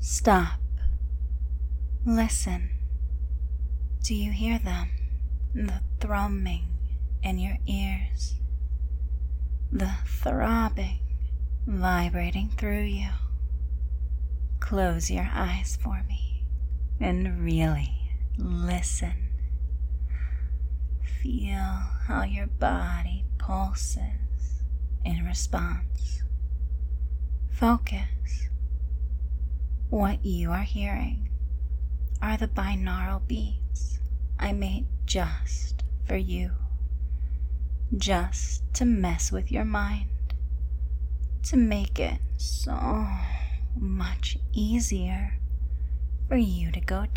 Stop. Listen. Do you hear them? The thrumming in your ears. The throbbing vibrating through you. Close your eyes for me and really listen. Feel how your body pulses in response. Focus. What you are hearing are the binaural beats I made just for you. Just to mess with your mind. To make it so much easier for you to go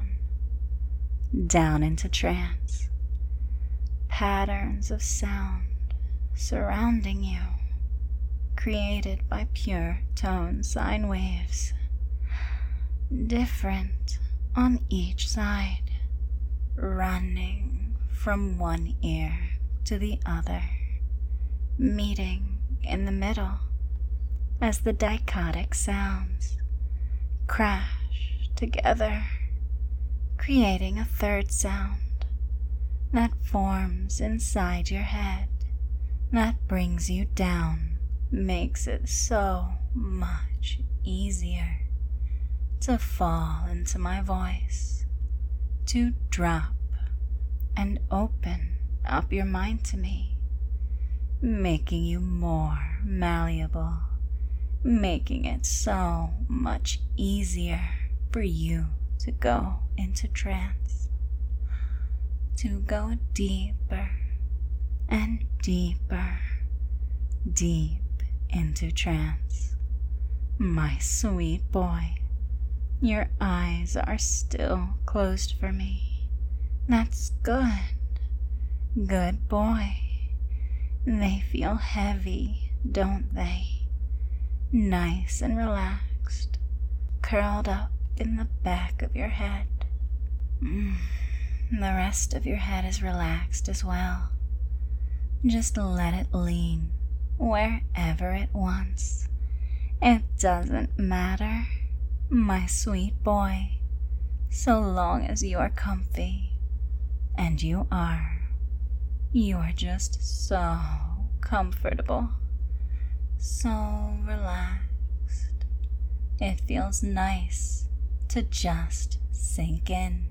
down into trance. Patterns of sound surrounding you, created by pure tone sine waves, different on each side, running from one ear to the other, meeting in the middle as the dichotic sounds crash together, creating a third sound that forms inside your head, that brings you down, makes it so much easier to fall into my voice, to drop and open up your mind to me, making you more malleable, making it so much easier for you to go into trance, to go deeper and deeper, deep into trance. My sweet boy, your eyes are still closed for me. That's good. Good boy. They feel heavy, don't they? Nice and relaxed, curled up in the back of your head. The rest of your head is relaxed as well. Just let it lean wherever it wants. It doesn't matter, my sweet boy, so long as you are comfy. And you are. You are just so comfortable, so relaxed. It feels nice to just sink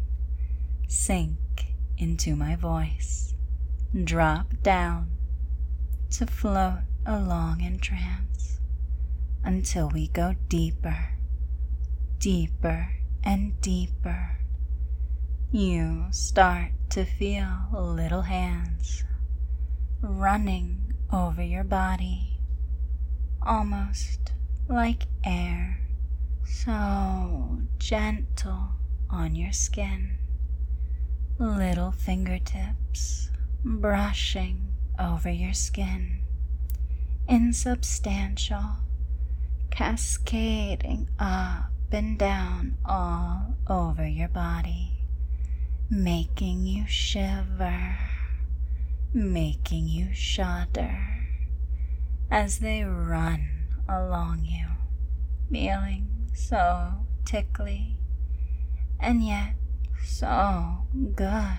into my voice, drop down, to float along in trance until we go deeper, deeper and deeper. You start to feel little hands running over your body, almost like air, so gentle on your skin. Little fingertips brushing over your skin, insubstantial, cascading up and down all over your body, making you shiver, making you shudder as they run along you, feeling so tickly and yet so good.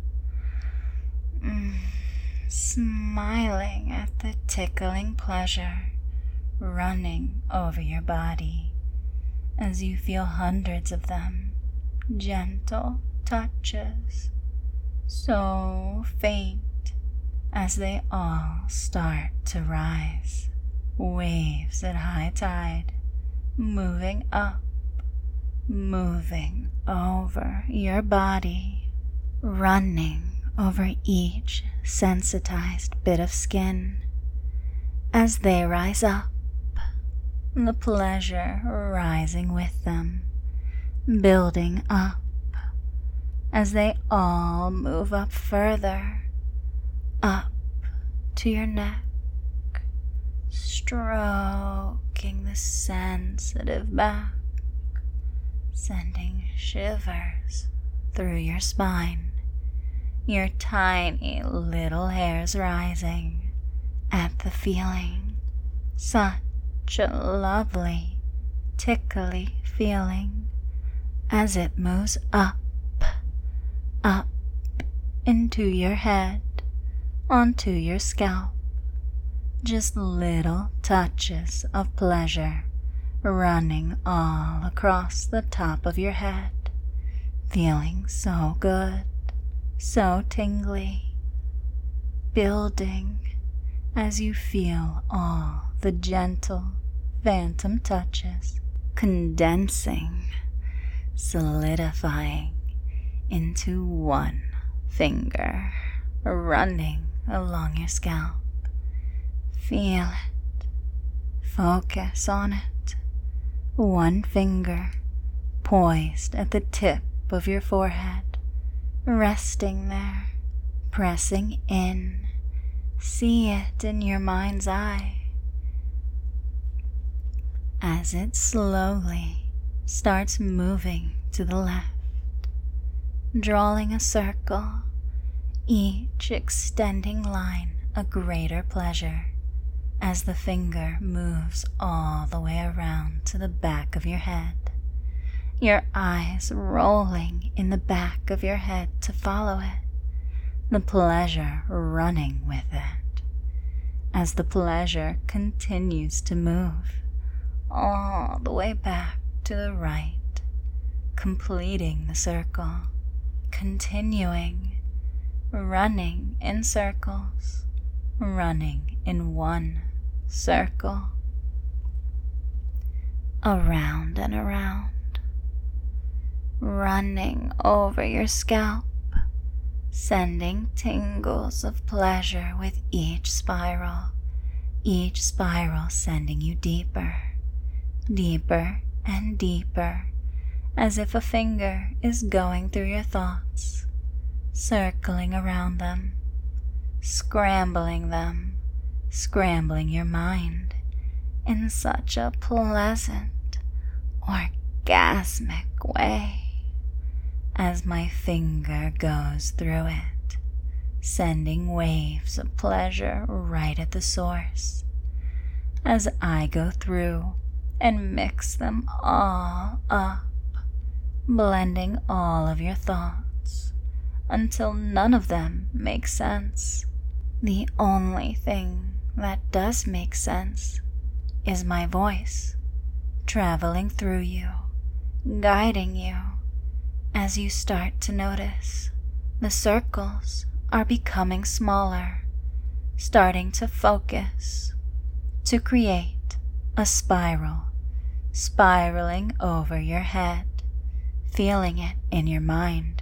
Smiling at the tickling pleasure running over your body as you feel hundreds of them, gentle touches, so faint as they all start to rise, waves at high tide, moving up, moving over your body, running over each sensitized bit of skin. As they rise up, the pleasure rising with them, building up as they all move up further, up to your neck, stroking the sensitive back, sending shivers through your spine, your tiny little hairs rising at the feeling. Such a lovely tickly feeling as it moves up into your head, onto your scalp. Just little touches of pleasure running all across the top of your head, feeling so good, so tingly, building as you feel all the gentle phantom touches condensing, solidifying into one finger running along your scalp. Feel it. Focus on it. One finger poised at the tip of your forehead, resting there, pressing in. See it in your mind's eye as it slowly starts moving to the left, drawing a circle, each extending line a greater pleasure as the finger moves all the way around to the back of your head, your eyes rolling in the back of your head to follow it, the pleasure running with it, as the pleasure continues to move all the way back to the right, completing the circle, continuing, running in circles, running in one circle, around and around, running over your scalp, sending tingles of pleasure with each spiral sending you deeper, deeper and deeper, as if a finger is going through your thoughts, circling around them, scrambling your mind in such a pleasant, orgasmic way as my finger goes through it, sending waves of pleasure right at the source, as I go through and mix them all up, blending all of your thoughts until none of them make sense. The only thing that does make sense is my voice traveling through you, guiding you as you start to notice the circles are becoming smaller, starting to focus, to create a spiral, spiraling over your head, feeling it in your mind,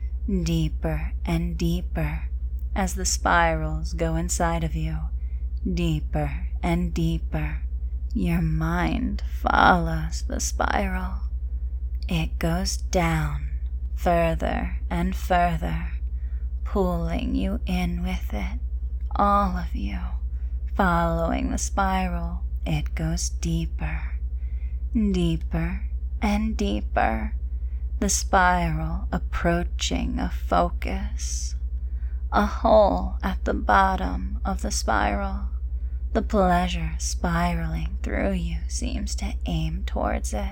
deeper and deeper as the spirals go inside of you, deeper and deeper. Your mind follows the spiral. It goes down further and further, pulling you in with it, all of you, following the spiral. It goes deeper, deeper and deeper, the spiral approaching a focus, a hole at the bottom of the spiral. The pleasure spiraling through you seems to aim towards it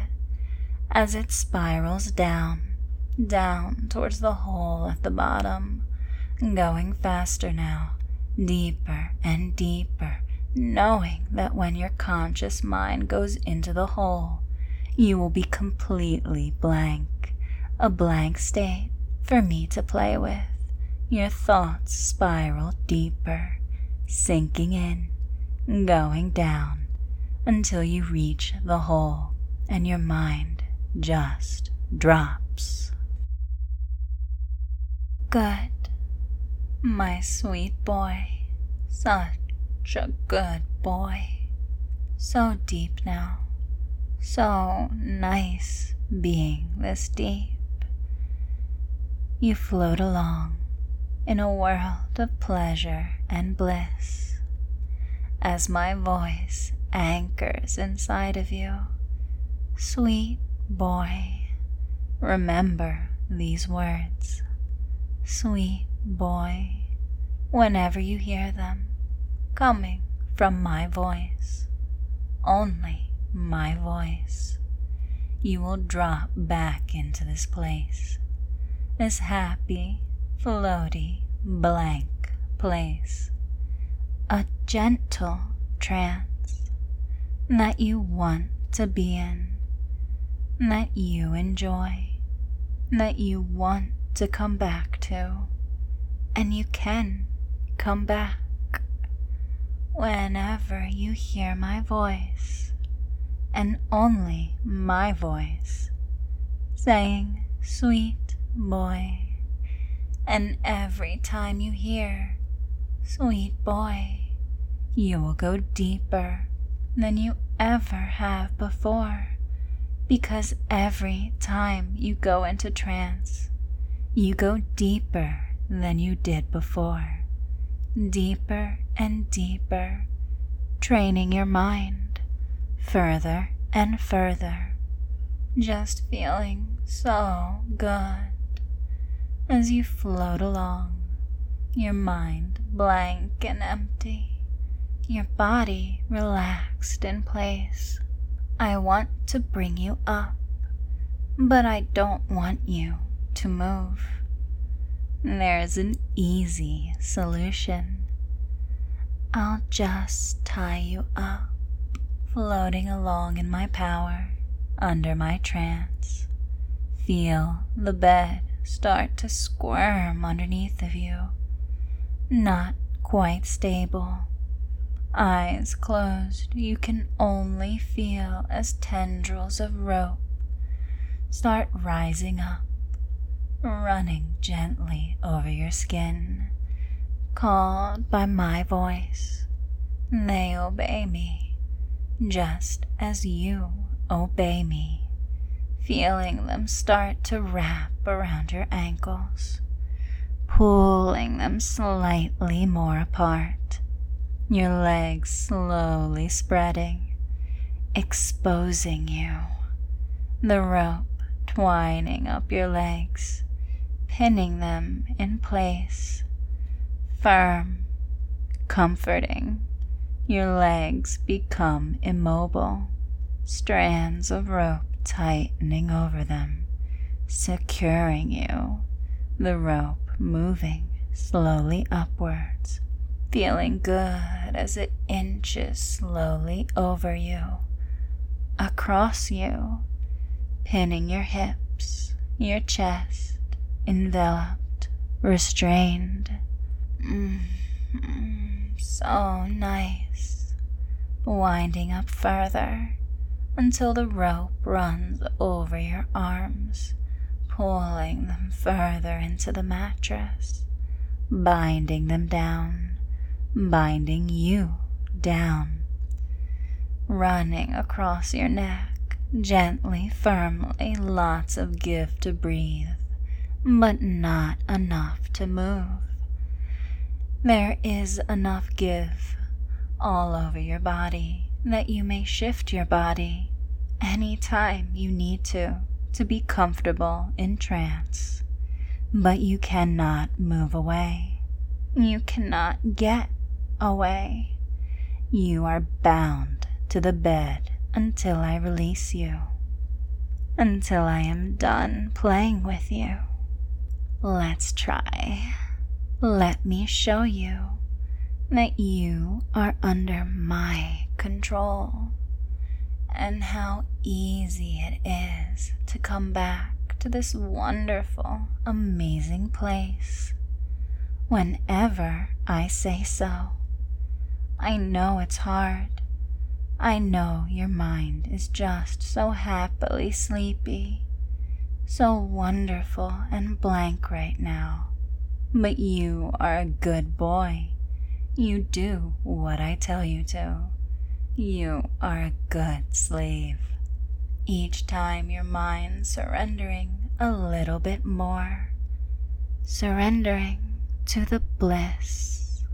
as it spirals down, down towards the hole at the bottom, going faster now, deeper and deeper, knowing that when your conscious mind goes into the hole, you will be completely blank, a blank state for me to play with. Your thoughts spiral deeper, sinking in, going down, until you reach the hole and your mind just drops. Good, my sweet boy, such a good boy, so deep now, so nice being this deep. You float along in a world of pleasure and bliss as my voice anchors inside of you. Sweet boy, remember these words. Sweet boy, whenever you hear them, coming from my voice, only my voice. you will drop back into this place, this happy, floaty, blank place, a gentle trance that you want to be in, that you enjoy, that you want to come back to, and you can come back whenever you hear my voice, and only my voice, saying, "Sweet boy." And every time you hear, "Sweet boy," you will go deeper than you ever have before, because every time you go into trance, you go deeper than you did before, deeper and deeper, training your mind further and further, just feeling so good as you float along, your mind blank and empty, your body relaxed in place. I want to bring you up, but I don't want you to move. There's an easy solution. I'll just tie you up, floating along in my power, under my trance. Feel the bed start to squirm underneath of you, not quite stable. Eyes closed, you can only feel as tendrils of rope start rising up, running gently over your skin. Called by my voice, they obey me, just as you obey me, feeling them start to wrap around your ankles, pulling them slightly more apart, your legs slowly spreading, exposing you, the rope twining up your legs, pinning them in place, firm, comforting. Your legs become immobile, strands of rope tightening over them, securing you, the rope moving slowly upwards, feeling good as it inches slowly over you, across you, pinning your hips, your chest, enveloped, restrained. So nice. Winding up further until the rope runs over your arms, pulling them further into the mattress, binding them down, binding you down, running across your neck, gently, firmly, lots of give to breathe, but not enough to move. There is enough give all over your body that you may shift your body anytime you need to be comfortable in trance, but you cannot move away. You cannot get away. You are bound to the bed until I release you, until I am done playing with you. Let's try. Let me show you that you are under my control, and how easy it is to come back to this wonderful, amazing place whenever I say so. I know it's hard. I know your mind is just so happily sleepy, so wonderful and blank right now. But you are a good boy. You do what I tell you to. You are a good slave. Each time your mind surrendering a little bit more, surrendering to the bliss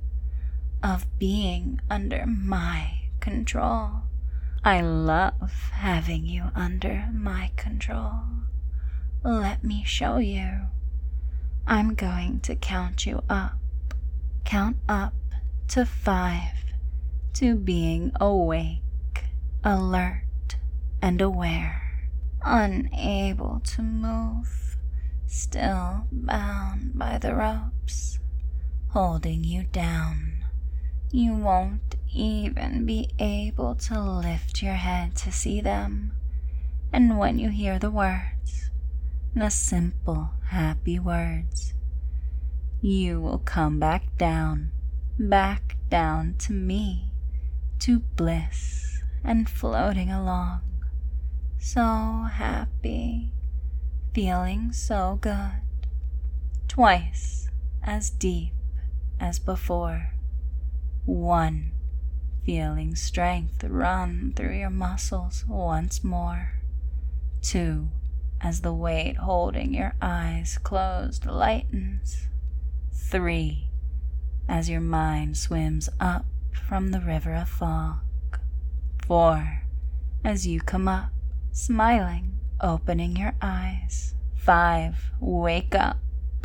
of being under my control. I love having you under my control. Let me show you. I'm going to count you up. Count up to 5, to being awake, alert, and aware. unable to move, still bound by the ropes, holding you down. You won't even be able to lift your head to see them. And when you hear the words, the simple, happy words, you will come back down to me, to bliss and floating along. So happy, feeling so good, twice as deep as before. 1, feeling strength run through your muscles once more. 2, as the weight holding your eyes closed lightens. 3, as your mind swims up from the river of fog. 4, as you come up, smiling, opening your eyes. 5, wake up.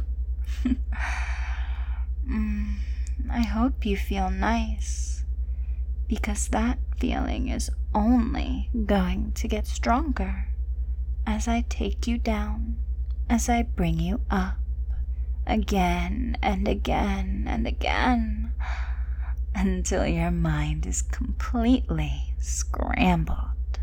I hope you feel nice, because that feeling is only going to get stronger as I take you down, as I bring you up, again and again and again, until your mind is completely scrambled.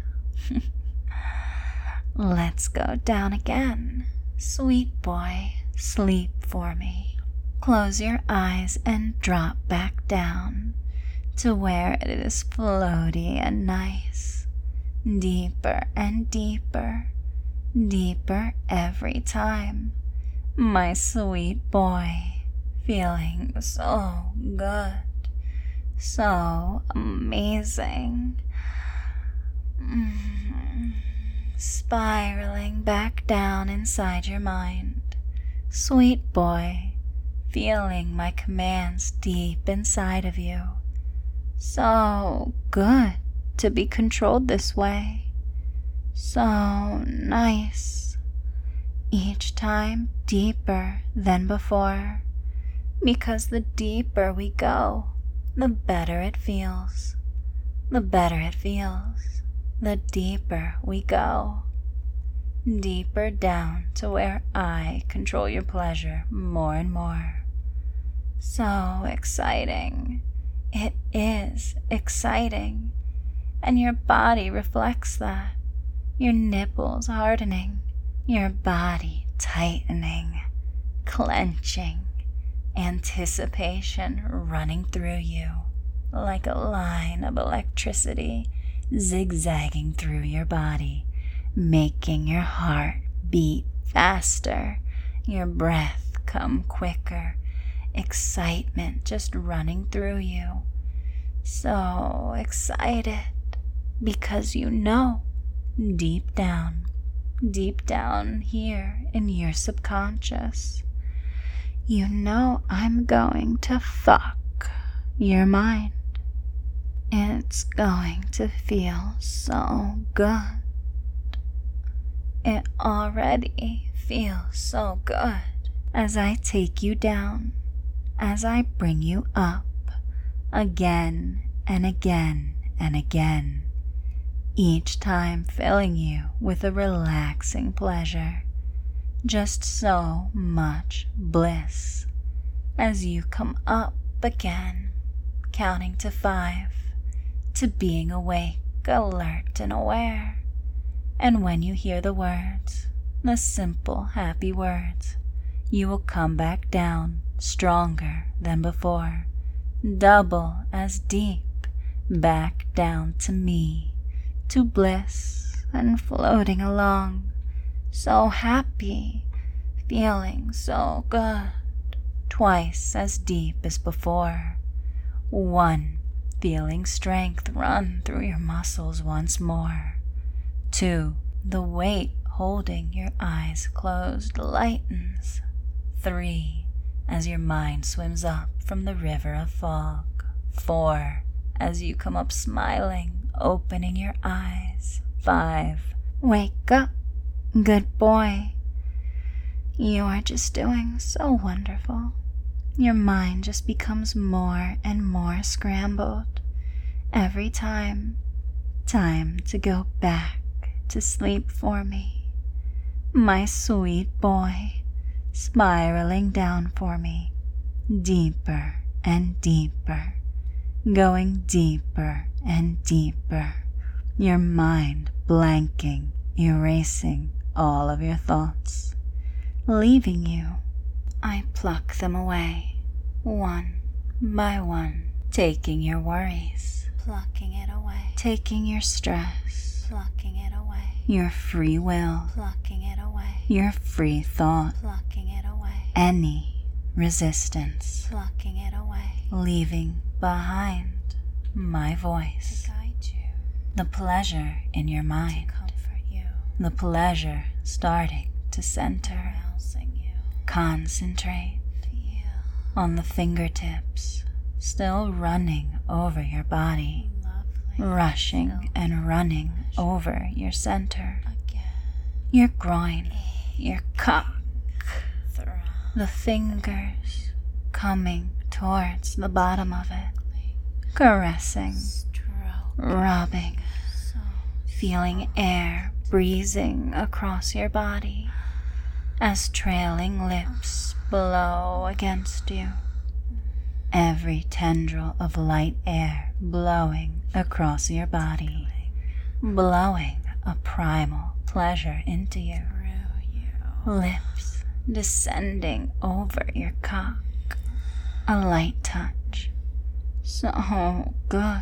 Let's go down again. Sweet boy, sleep for me. Close your eyes and drop back down to where it is floaty and nice. Deeper and deeper, deeper every time. My sweet boy, feeling so good, so amazing. Spiraling back down inside your mind. Sweet boy, feeling my commands deep inside of you. So good to be controlled this way. So nice. Each time deeper than before, because the deeper we go, the better it feels. The better it feels, the deeper we go. Deeper down to where I control your pleasure more and more. So exciting. It is exciting. And your body reflects that. Your nipples hardening, your body tightening, clenching, anticipation running through you like a line of electricity zigzagging through your body, making your heart beat faster, your breath come quicker, excitement just running through you. So excited, because you know, deep down here in your subconscious, you know I'm going to fuck your mind. It's going to feel so good. It already feels so good as I take you down, as I bring you up, again and again and again, each time filling you with a relaxing pleasure, just so much bliss, as you come up again, counting to 5, to being awake, alert and aware. And when you hear the words, the simple, happy words, you will come back down stronger than before, double as deep, back down to me, to bliss and floating along, so happy, feeling so good, twice as deep as before. 1, feeling strength run through your muscles once more. 2, the weight holding your eyes closed lightens. 3, as your mind swims up from the river of fog. 4, as you come up smiling, opening your eyes. 5, wake up, good boy. You are just doing so wonderful. Your mind just becomes more and more scrambled every time. Time to go back to sleep for me, my sweet boy, spiraling down for me, deeper and deeper, going deeper and deeper, your mind blanking, erasing all of your thoughts, leaving you. I pluck them away, one by one, taking your worries, plucking it away, taking your stress, plucking it away, your free will, plucking it away, your free thought, plucking it away, any resistance, plucking it away, leaving behind my voice to guide you, the pleasure in your mind, to comfort you, the pleasure starting to center, arousing you, concentrate, feel on the fingertips, still running over your body, lovely, rushing and running over your center, again, your groin, your cock, the fingers coming towards the bottom of it, caressing, rubbing, feeling air breezing across your body as trailing lips blow against you, every tendril of light air blowing across your body, blowing a primal pleasure into you, lips descending over your cock, a light touch, so good,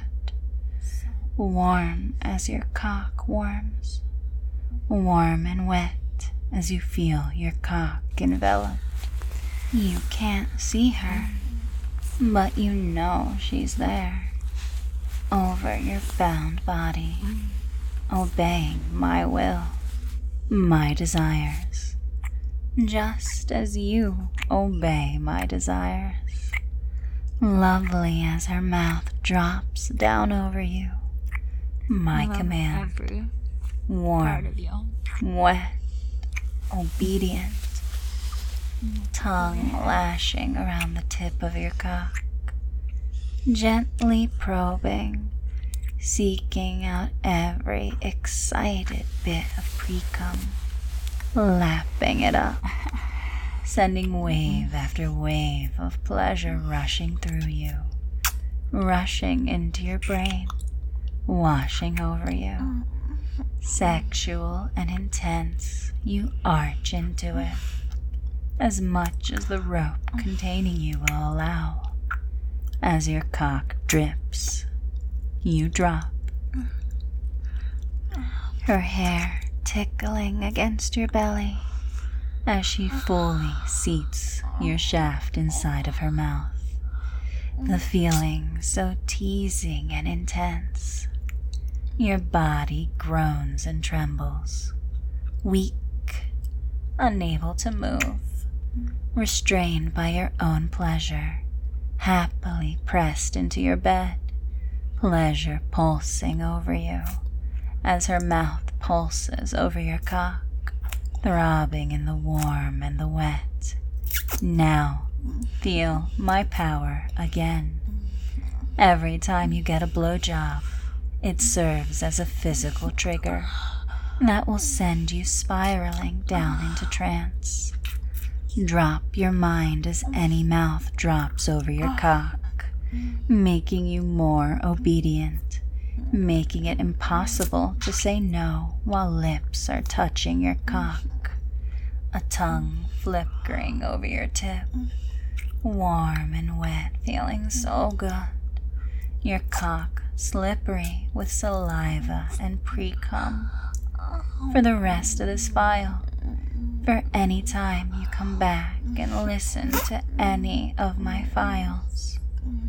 warm as your cock warms, warm and wet as you feel your cock enveloped. You can't see her, but you know she's there, over your bound body, obeying my will, my desires, just as you obey my desires. Lovely as her mouth drops down over you, my command, warm, wet, obedient, tongue lashing around the tip of your cock, gently probing, seeking out every excited bit of pre-cum, lapping it up, sending wave after wave of pleasure rushing through you, rushing into your brain, washing over you. Sexual and intense, you arch into it, as much as the rope containing you will allow. As your cock drips, you drop, her hair tickling against your belly as she fully seats your shaft inside of her mouth. The feeling so teasing and intense. Your body groans and trembles, weak, unable to move, restrained by your own pleasure, happily pressed into your bed, pleasure pulsing over you as her mouth pulses over your cock, throbbing in the warm and the wet. Now, feel my power again. Every time you get a blowjob, it serves as a physical trigger that will send you spiraling down into trance. Drop your mind as any mouth drops over your cock, making you more obedient, making it impossible to say no while lips are touching your cock, a tongue flickering over your tip, warm and wet, feeling so good, your cock slippery with saliva and pre-cum. For the rest of this file, for any time you come back and listen to any of my files.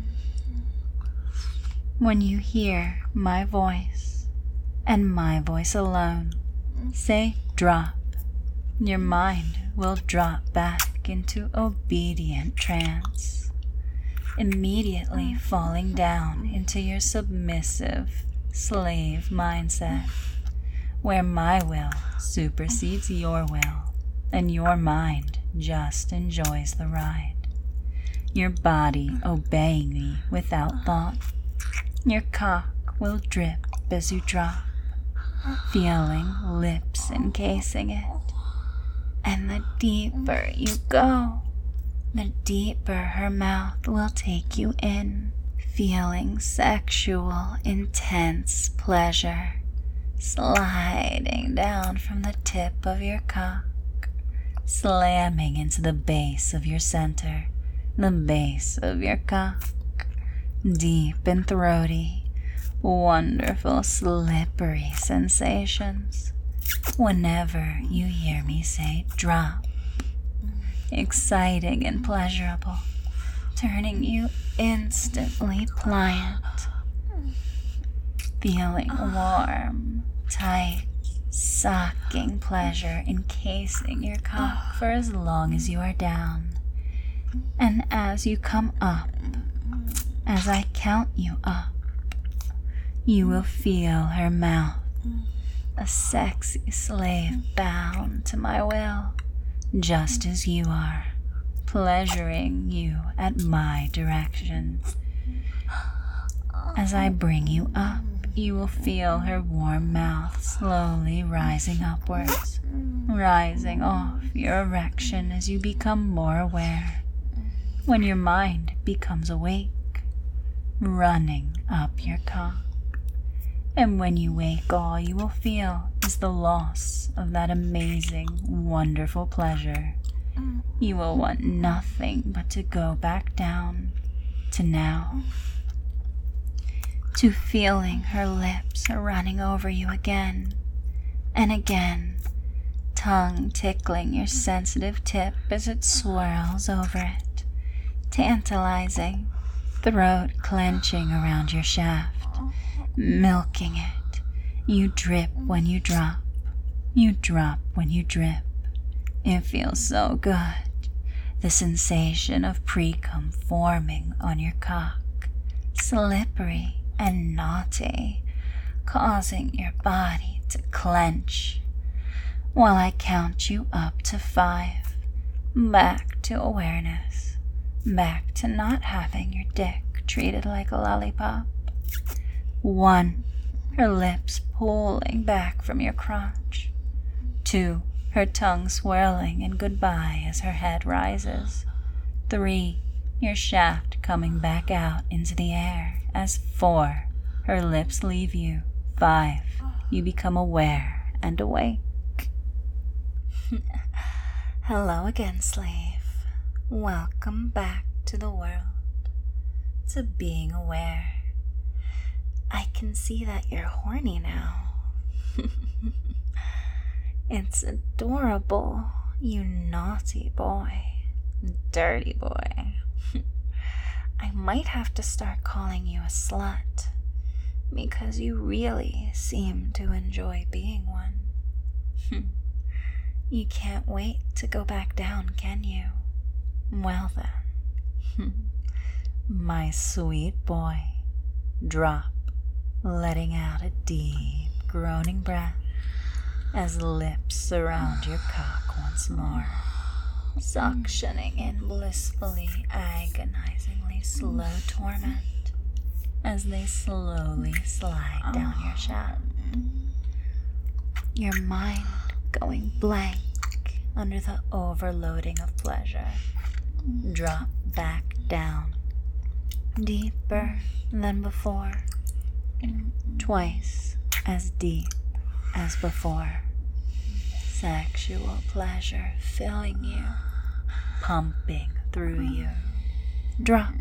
When you hear my voice, and my voice alone, say drop, your mind will drop back into obedient trance, immediately falling down into your submissive slave mindset, where my will supersedes your will, and your mind just enjoys the ride. Your body obeying me without thought. Your cock will drip as you drop, feeling lips encasing it. And the deeper you go, the deeper her mouth will take you in, feeling sexual, intense pleasure sliding down from the tip of your cock, slamming into the base of your center, the base of your cock, deep and throaty, wonderful, slippery sensations. Whenever you hear me say drop, exciting and pleasurable, turning you instantly pliant, feeling warm, tight, sucking pleasure encasing your cock for as long as you are down. And as you come up, as I count you up, you will feel her mouth, a sexy slave bound to my will, just as you are, pleasuring you at my direction. As I bring you up, you will feel her warm mouth slowly rising upwards, rising off your erection as you become more aware, when your mind becomes awake, running up your cock. And when you wake, all you will feel is the loss of that amazing, wonderful pleasure. You will want nothing but to go back down to now, to feeling her lips running over you again and again, tongue tickling your sensitive tip as it swirls over it, tantalizing, throat clenching around your shaft, milking it. You drip when you drop. You drop when you drip. It feels so good. The sensation of pre-cum forming on your cock, slippery and naughty, causing your body to clench. While I count you up to 5, back to awareness, back to not having your dick treated like a lollipop. 1, her lips pulling back from your crotch. 2, her tongue swirling in goodbye as her head rises. 3, your shaft coming back out into the air as 4, her lips leave you. 5, you become aware and awake. Hello again, slave. Welcome back to the world, to being aware. I can see that you're horny now. It's adorable, you naughty boy, dirty boy. I might have to start calling you a slut, because you really seem to enjoy being one. You can't wait to go back down, can you? Well then, my sweet boy, drop, letting out a deep, groaning breath as lips surround your cock once more, suctioning in blissfully, agonizingly slow torment as they slowly slide down your shaft. Your mind going blank under the overloading of pleasure. Drop back down, deeper than before, twice as deep as before. Sexual pleasure filling you, pumping through you. Drop.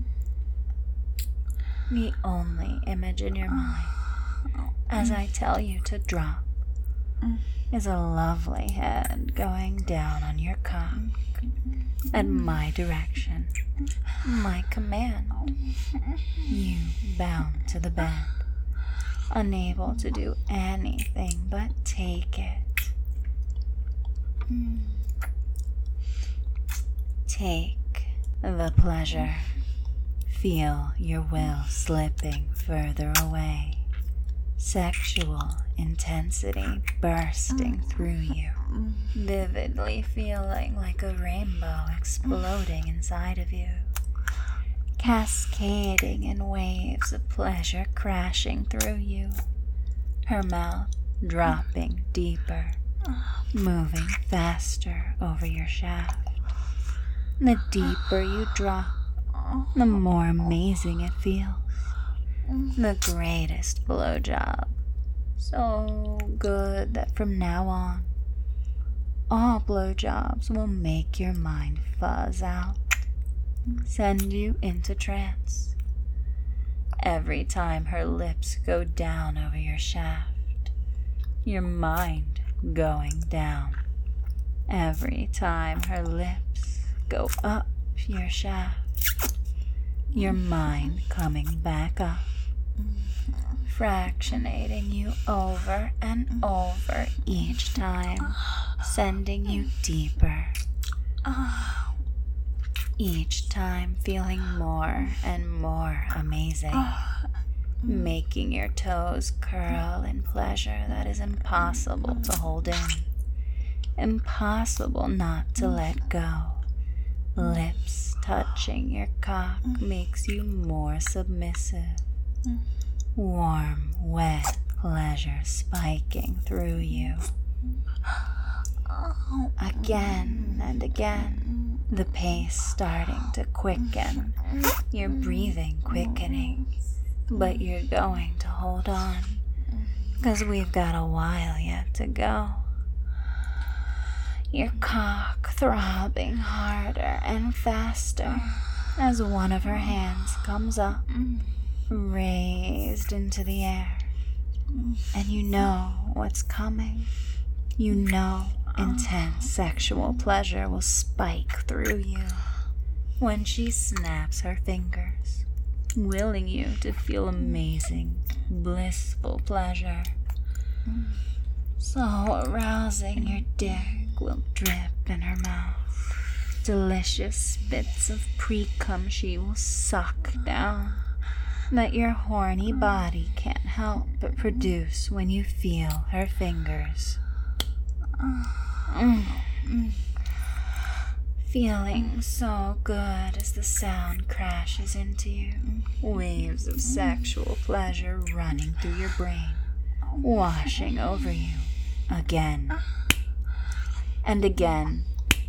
The only image in your mind, as I tell you to drop, is a lovely head going down on your cock at my direction, my command. You bound to the bed, unable to do anything but take it. Take the pleasure. Feel your will slipping further away. Sexual intensity bursting through you, vividly feeling like a rainbow exploding inside of you, cascading in waves of pleasure crashing through you. Her mouth dropping deeper, moving faster over your shaft. The deeper you drop, the more amazing it feels. The greatest blowjob. So good that from now on, all blowjobs will make your mind fuzz out, send you into trance. Every time her lips go down over your shaft, your mind going down. Every time her lips go up your shaft, your mind coming back up, fractionating you over and over each time, sending you deeper. Each time feeling more and more amazing, making your toes curl in pleasure that is impossible to hold in, impossible not to let go. Lips touching your cock makes you more submissive. Warm, wet pleasure spiking through you. Again and again, the pace starting to quicken, your breathing quickening, but you're going to hold on, 'cause we've got a while yet to go. Your cock throbbing harder and faster as one of her hands comes up, raised into the air, and you know what's coming. You know intense sexual pleasure will spike through you when she snaps her fingers, willing you to feel amazing, blissful pleasure. So arousing, your dick will drip in her mouth. Delicious spits of pre-cum she will suck down, that your horny body can't help but produce when you feel her fingers. Feeling so good as the sound crashes into you, waves of sexual pleasure running through your brain, washing over you again and again.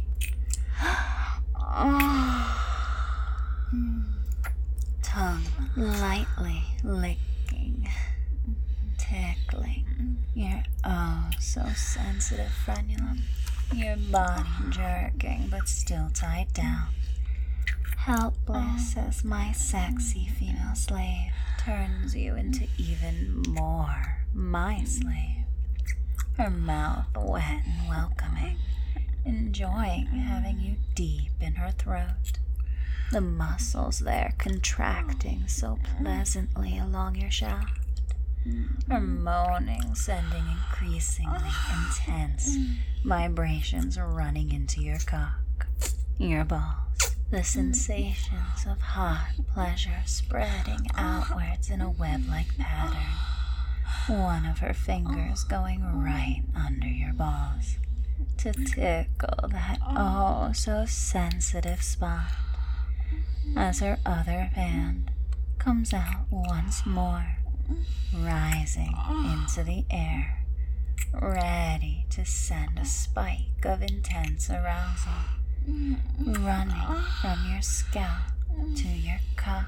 Tongue lightly licking, tickling your oh so sensitive frenulum, your body jerking but still tied down, helpless as my sexy female slave turns you into even more my slave, her mouth wet and welcoming, enjoying having you deep in her throat, the muscles there contracting so pleasantly along your shaft, her moaning sending increasingly intense vibrations running into your cock, your balls, the sensations of hot pleasure spreading outwards in a web-like pattern, one of her fingers going right under your balls to tickle that oh so sensitive spot, as her other hand comes out once more, rising into the air, ready to send a spike of intense arousal, running from your scalp to your cock.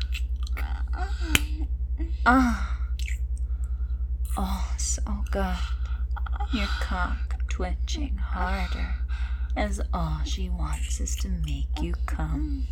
Oh, so good. Your cock twitching harder, as all she wants is to make you come.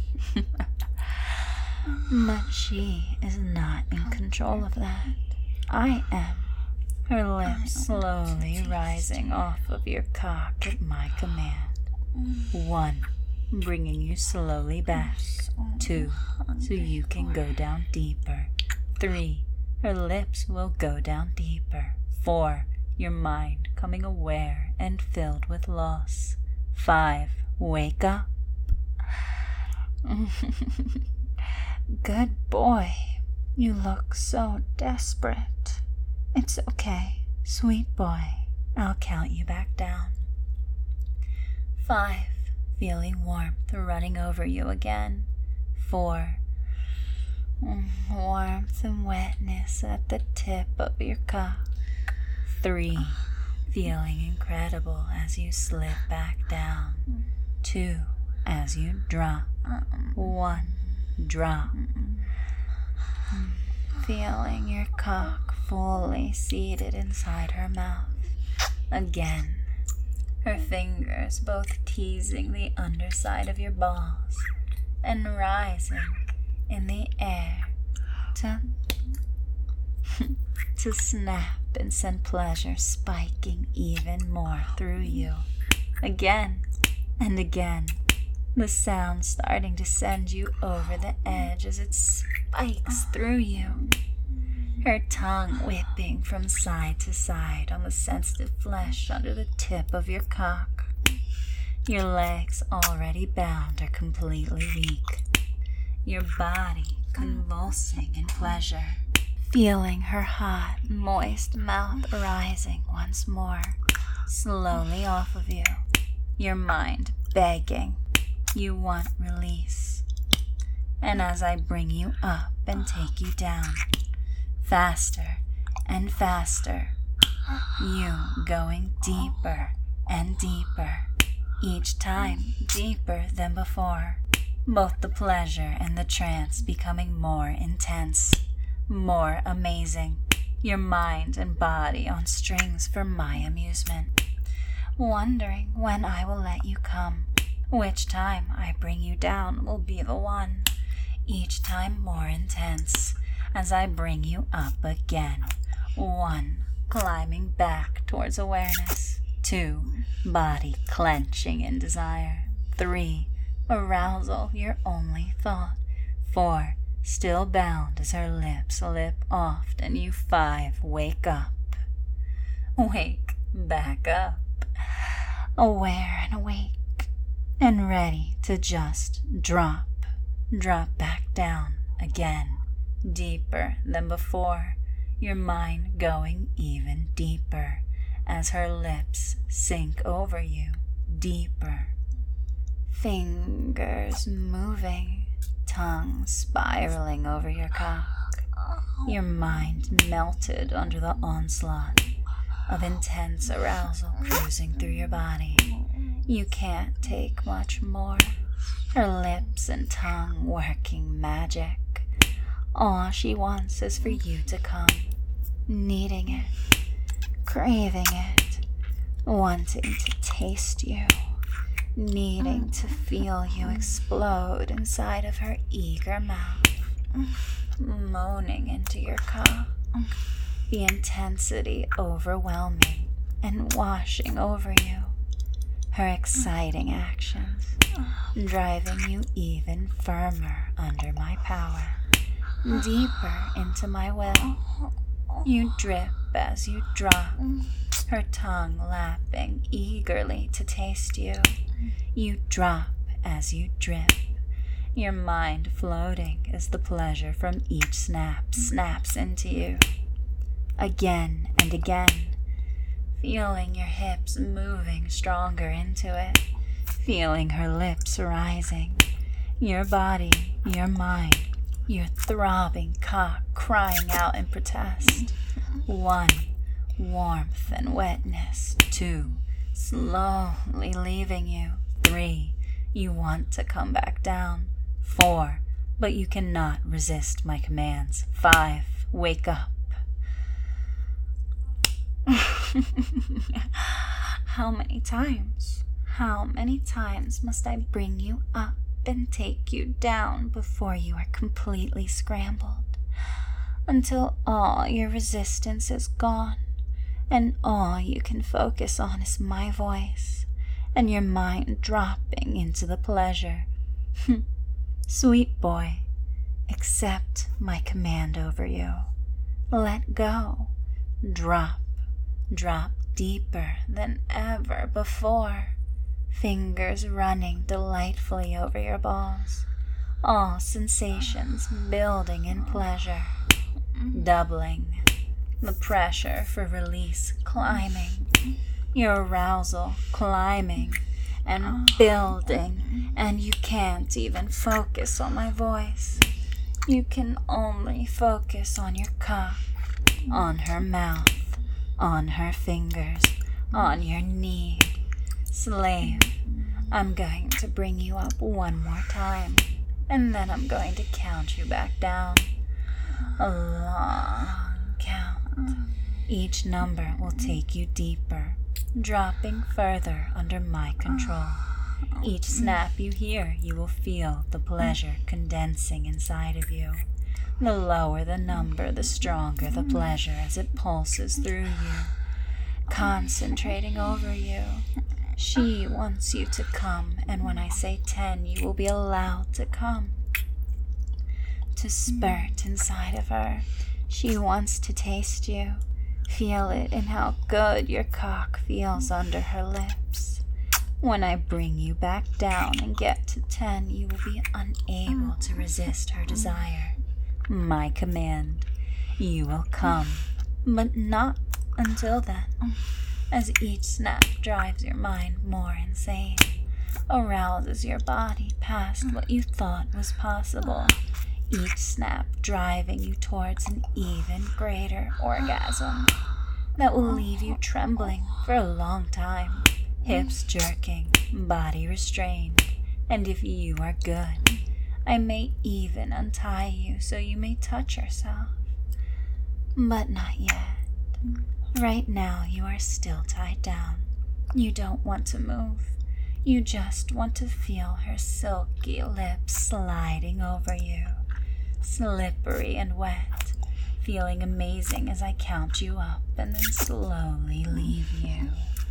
But she is not in control of that. I am. Her lips slowly rising off of your cock at my command. 1, bringing you slowly back. 2, so you can go down deeper. 3, her lips will go down deeper. 4, your mind coming aware and filled with loss. 5, wake up. Good boy. You look so desperate. It's okay, sweet boy. I'll count you back down. 5, feeling warmth running over you again. 4, warmth and wetness at the tip of your cock. 3, feeling incredible as you slip back down. 2, as you drop. 1, drop. Feeling your cock fully seated inside her mouth. Again, her fingers both teasing the underside of your balls and rising in the air to snap and send pleasure spiking even more through you. Again and again, the sound starting to send you over the edge as it spikes through you. Her tongue whipping from side to side on the sensitive flesh under the tip of your cock. Your legs already bound are completely weak. Your body convulsing in pleasure. Feeling her hot, moist mouth rising once more, slowly off of you. Your mind begging. You want release. And as I bring you up and take you down, faster and faster, you going deeper and deeper, each time deeper than before. Both the pleasure and the trance becoming more intense, more amazing. Your mind and body on strings for my amusement. Wondering when I will let you come. Which time I bring you down will be the one. Each time more intense as I bring you up again. 1, climbing back towards awareness. 2, body clenching in desire. 3, arousal your only thought. 4, still bound as her lips lip oft, and you 5, wake up. Wake back up. Aware and awake, and ready to just drop back down again, deeper than before, your mind going even deeper as her lips sink over you deeper. Fingers moving, tongue spiraling over your cock, your mind melted under the onslaught of intense arousal cruising through your body. You can't take much more. Her lips and tongue working magic. All she wants is for you to come, needing it, craving it, wanting to taste you, needing to feel you explode inside of her eager mouth, moaning into your cock, the intensity overwhelming and washing over you. Her exciting actions, driving you even firmer under my power, deeper into my will. You drip as you drop, her tongue lapping eagerly to taste you. You drop as you drip, your mind floating as the pleasure from each snap snaps into you. Again and again, feeling your hips moving stronger into it, feeling her lips rising, your body, your mind, your throbbing cock crying out in protest. 1, warmth and wetness. 2, slowly leaving you. 3, you want to come back down. 4, but you cannot resist my commands. 5, wake up. How many times must I bring you up and take you down before you are completely scrambled, until all your resistance is gone and all you can focus on is my voice and your mind dropping into the pleasure? Sweet boy, accept my command over you. Let go. Drop deeper than ever before. Fingers running delightfully over your balls. All sensations building in pleasure. Doubling. The pressure for release climbing. Your arousal climbing and building. And you can't even focus on my voice. You can only focus on your cock, on her mouth, on her fingers, on your knee. Slave, I'm going to bring you up one more time, and then I'm going to count you back down. A long count. Each number will take you deeper, dropping further under my control. Each snap you hear, you will feel the pleasure condensing inside of you. The lower the number, the stronger the pleasure as it pulses through you, concentrating over you. She wants you to come, and when I say 10, you will be allowed to come. To spurt inside of her. She wants to taste you. Feel it in how good your cock feels under her lips. When I bring you back down and get to 10, you will be unable to resist her desire. My command, you will come, but not until then, as each snap drives your mind more insane, arouses your body past what you thought was possible, each snap driving you towards an even greater orgasm that will leave you trembling for a long time, hips jerking, body restrained, and if you are good, I may even untie you so you may touch yourself. But not yet. Right now you are still tied down. You don't want to move. You just want to feel her silky lips sliding over you, slippery and wet, feeling amazing as I count you up and then slowly leave you.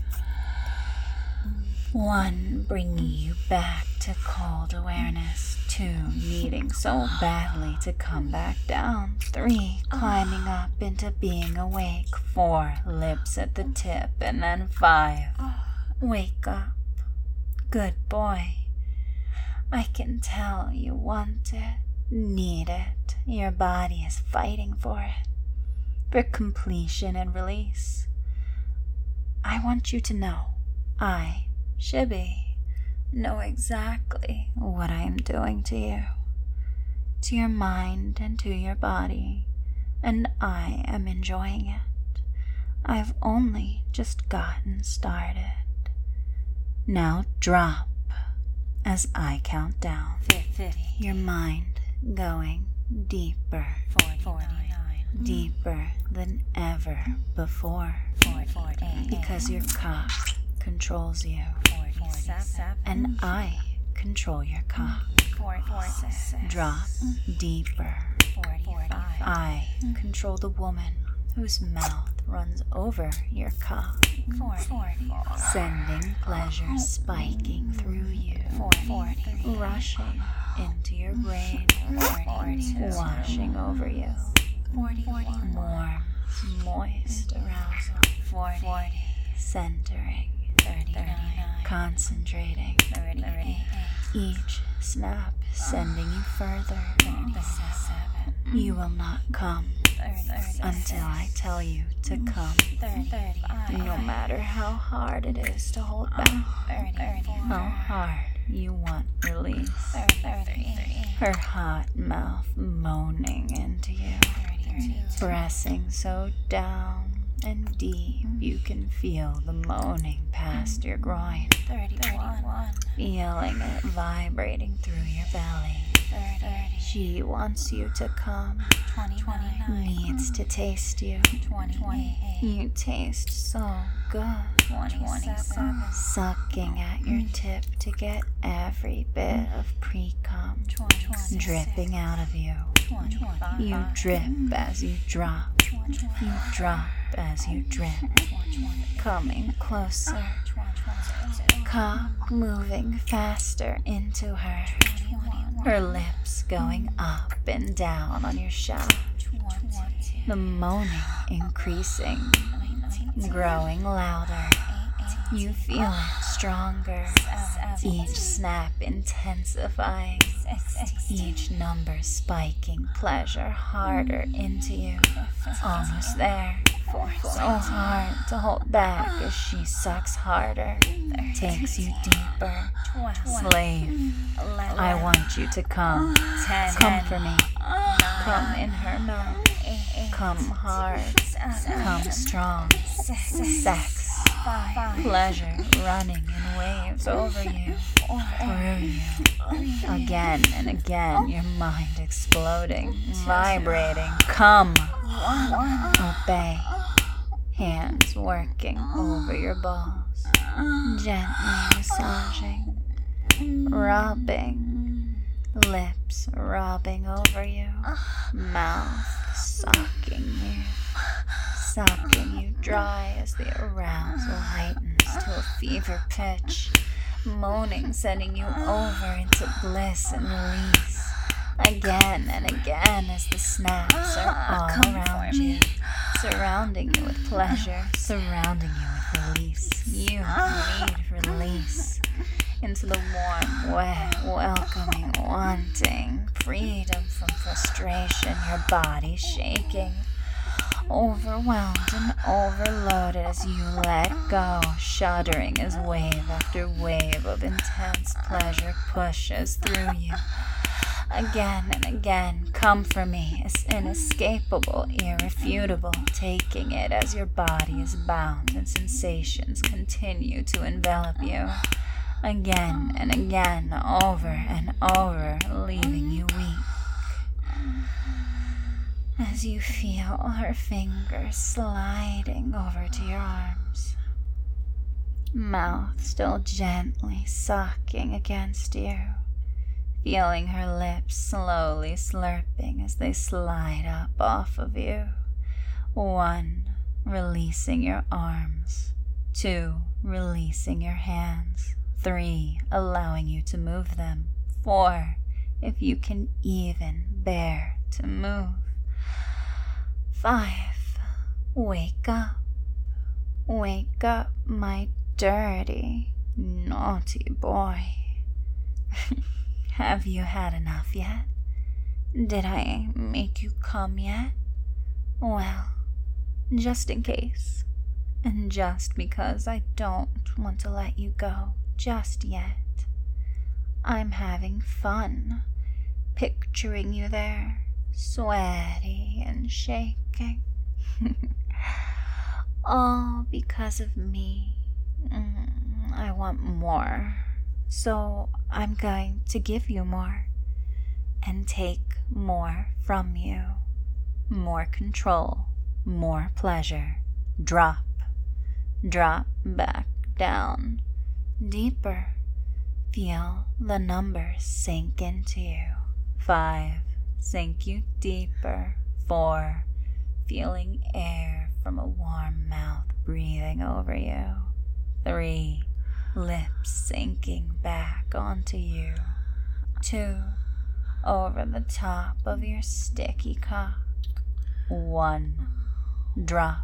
1, bringing you back to cold awareness. 2, needing so badly to come back down. 3, climbing up into being awake. 4, lips at the tip. And then 5, wake up. Good boy. I can tell you want it, need it. Your body is fighting for it, for completion and release. I want you to know, Shibby, know exactly what I am doing to you, to your mind and to your body, and I am enjoying it. I've only just gotten started. Now drop as I count down. 50. Your mind going deeper. 49. Deeper than ever before. 48. Because your cock controls you. 47. And I control your cock. 46. Drop deeper. 45. I control the woman whose mouth runs over your cock. 44. Sending pleasure spiking through you. 43. Rushing into your brain. 42. Washing over you. 41. Warm, moist arousal. 40. Centering. 39. Concentrating. 38. Each snap sending you further. 37. You will not come until I tell you to come. 35. No matter how hard it is to hold back, how hard you want release. 33. Her hot mouth moaning into you, pressing so down and deep you can feel the moaning past your groin. 31. Feeling it vibrating through your belly. 30. She wants you to come. 29. Needs to taste you. 28. You taste so good. 27. Sucking at your tip to get every bit of pre-cum dripping out of you. 25. You drip as you drop. You drop as you drip. Coming closer. Cock moving faster into her. Her lips going up and down on your shaft. The moaning increasing, growing louder. You feel it stronger. Each snap intensifying. Each number spiking pleasure harder into you. Almost there. So hard to hold back as she sucks harder. Takes you deeper. Slave, I want you to come. Come for me. Come in her mouth. come hard, come strong, sex, pleasure running in waves over you, through you, again and again, your mind exploding, vibrating, come, obey, hands working over your balls, gently massaging, rubbing, lips rubbing over you, mouth sucking you dry as the arousal heightens to a fever pitch, moaning, sending you over into bliss and release, again and again as the snaps are all around you, surrounding you with pleasure, surrounding you with release. You need release into the warm, wet, welcoming, wanting, freedom from frustration, your body shaking, overwhelmed and overloaded as you let go, shuddering as wave after wave of intense pleasure pushes through you. Again and again, come for me, it's inescapable, irrefutable, taking it as your body is bound and sensations continue to envelop you. Again and again, over and over, leaving you weak. As you feel her fingers sliding over to your arms, mouth still gently sucking against you, feeling her lips slowly slurping as they slide up off of you. 1, releasing your arms. 2, releasing your hands. 3, allowing you to move them. 4, if you can even bear to move. 5, wake up. Wake up, my dirty, naughty boy. Have you had enough yet? Did I make you come yet? Well, just in case, and just because I don't want to let you go just yet, I'm having fun picturing you there, sweaty and shaking. All because of me. I want more. So I'm going to give you more and take more from you. More control, more pleasure. Drop back down, deeper. Feel the numbers sink into you. 5, sink you deeper. 4, feeling air from a warm mouth breathing over you. 3, lips sinking back onto you. 2, over the top of your sticky cock. 1, drop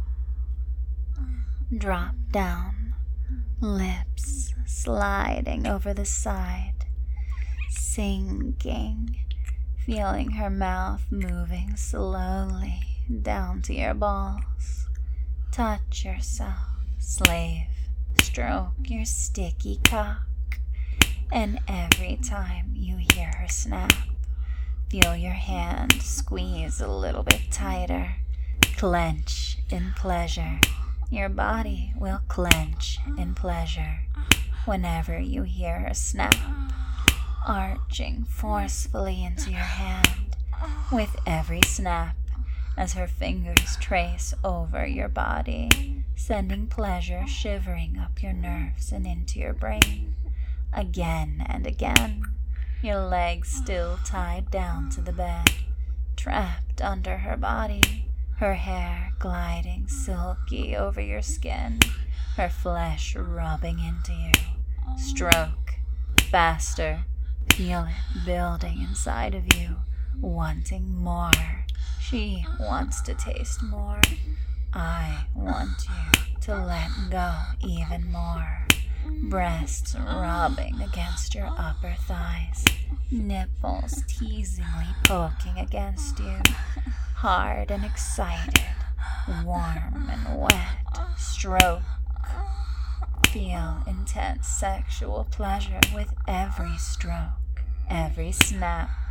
down, lips sliding over the side, sinking, feeling her mouth moving slowly down to your balls. Touch yourself, slave. Stroke your sticky cock, and every time you hear her snap, feel your hand squeeze a little bit tighter, clench in pleasure. Your body will clench in pleasure whenever you hear her snap, arching forcefully into your hand with every snap as her fingers trace over your body, sending pleasure shivering up your nerves and into your brain. Again and again, your legs still tied down to the bed, trapped under her body, her hair gliding silky over your skin, her flesh rubbing into you. Stroke, faster, feel it building inside of you, wanting more. She wants to taste more. I want you to let go even more. Breasts rubbing against your upper thighs, nipples teasingly poking against you, hard and excited, warm and wet. Stroke. Feel intense sexual pleasure with every stroke, every snap.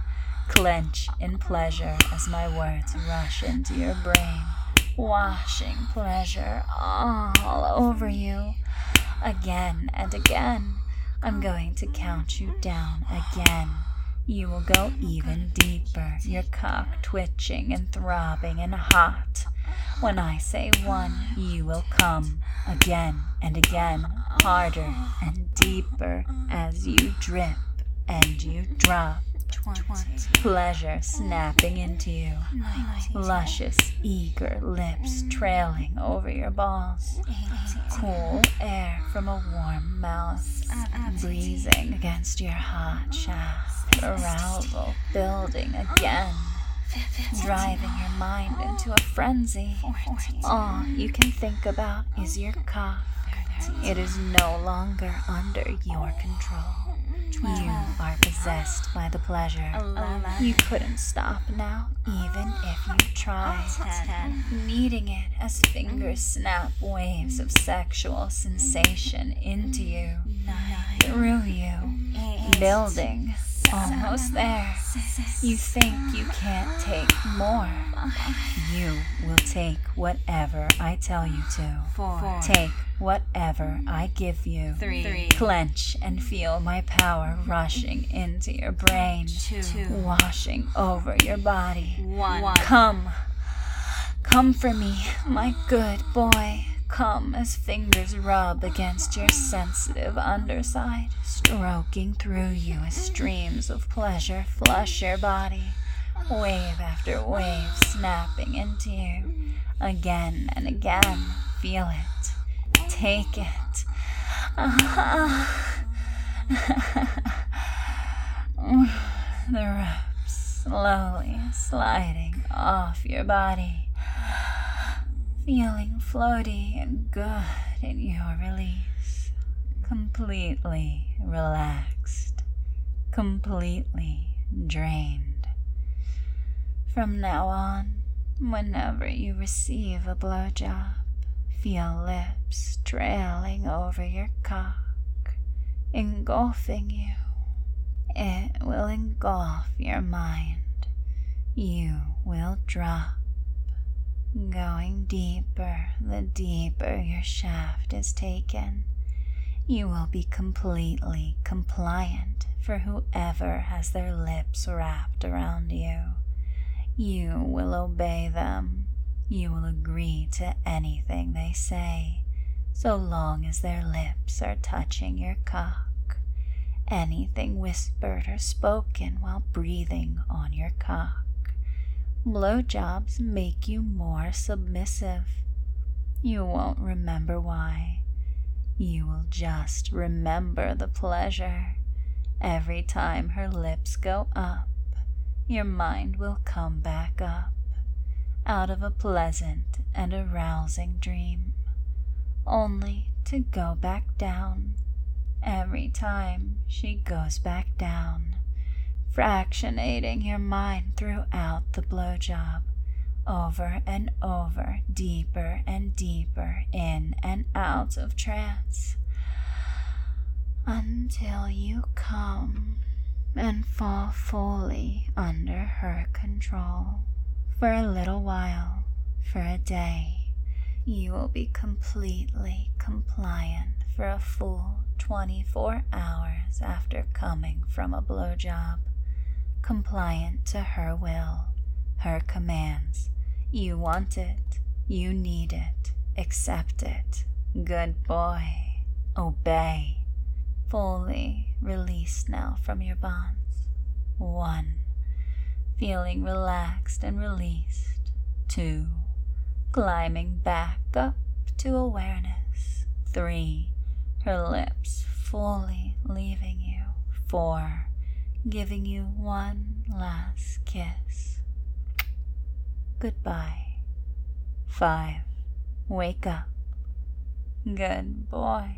Clench in pleasure as my words rush into your brain, washing pleasure all over you. Again and again, I'm going to count you down again. You will go even deeper, your cock twitching and throbbing and hot. When I say 1, you will come again and again, harder and deeper as you drip and you drop. 20. Pleasure snapping into you, luscious, eager lips trailing over your balls, cool air from a warm mouth breezing against your hot shaft, arousal building again, driving your mind into a frenzy. All you can think about is your cock. It is no longer under your control. You are possessed by the pleasure. You couldn't stop now, even if you tried. Needing it as fingers snap waves of sexual sensation into you, through you, building, almost there. You think you can't take more. You will take whatever I tell you to. 4. Take whatever I give you. 3. Clench and feel my power rushing into your brain, 2. washing over your body. 1. Come for me, my good boy. Come as fingers rub against your sensitive underside, stroking through you as streams of pleasure flush your body, wave after wave snapping into you. Again and again, feel it. Take it. The ropes slowly sliding off your body, feeling floaty and good in your release, completely relaxed, completely drained. From now on, whenever you receive a blowjob, feel lips trailing over your cock, engulfing you. It will engulf your mind. You will drop, going deeper the deeper your shaft is taken. You will be completely compliant for whoever has their lips wrapped around you. You will obey them. You will agree to anything they say, so long as their lips are touching your cock. Anything whispered or spoken while breathing on your cock. Blowjobs make you more submissive. You won't remember why. You will just remember the pleasure. Every time her lips go up, your mind will come back up, out of a pleasant and arousing dream, only to go back down every time she goes back down, fractionating your mind throughout the blowjob, over and over, deeper and deeper in and out of trance, until you come and fall fully under her control. For a little while, for a day, you will be completely compliant for a full 24 hours after coming from a blowjob, compliant to her will, her commands. You want it, you need it, accept it. Good boy, obey. Fully released now from your bonds. 1. Feeling relaxed and released. 2. Climbing back up to awareness. 3. Her lips fully leaving you. 4. Giving you one last kiss. Goodbye. 5. Wake up. Good boy.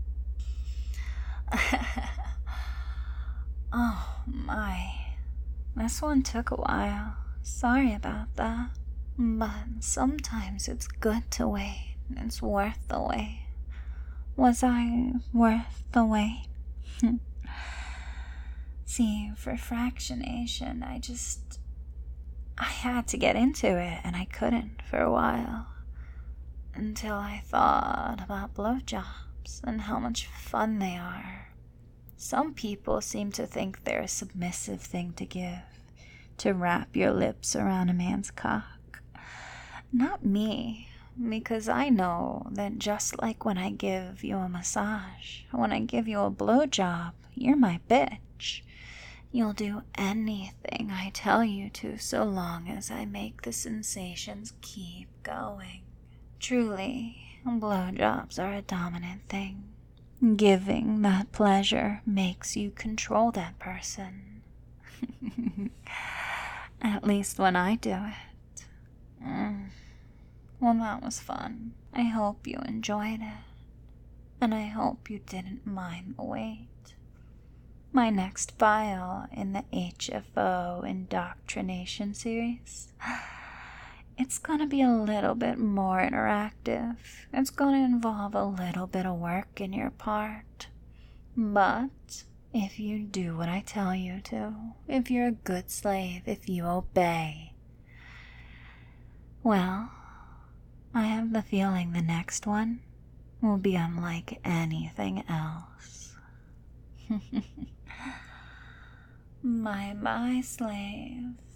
Oh my, this one took a while. Sorry about that. But sometimes it's good to wait. It's worth the wait. Was I worth the wait? See, for fractionation, I had to get into it, and I couldn't for a while. Until I thought about blowjobs and how much fun they are. Some people seem to think they're a submissive thing to give, to wrap your lips around a man's cock. Not me, because I know that just like when I give you a massage, when I give you a blowjob, you're my bitch. You'll do anything I tell you to so long as I make the sensations keep going. Truly, blowjobs are a dominant thing. Giving that pleasure makes you control that person. At least when I do it. Well, that was fun. I hope you enjoyed it. And I hope you didn't mind the wait. My next file in the HFO indoctrination series, it's gonna be a little bit more interactive. It's gonna involve a little bit of work in your part. But if you do what I tell you to, if you're a good slave, if you obey, well, I have the feeling the next one will be unlike anything else. Bye-bye, slave.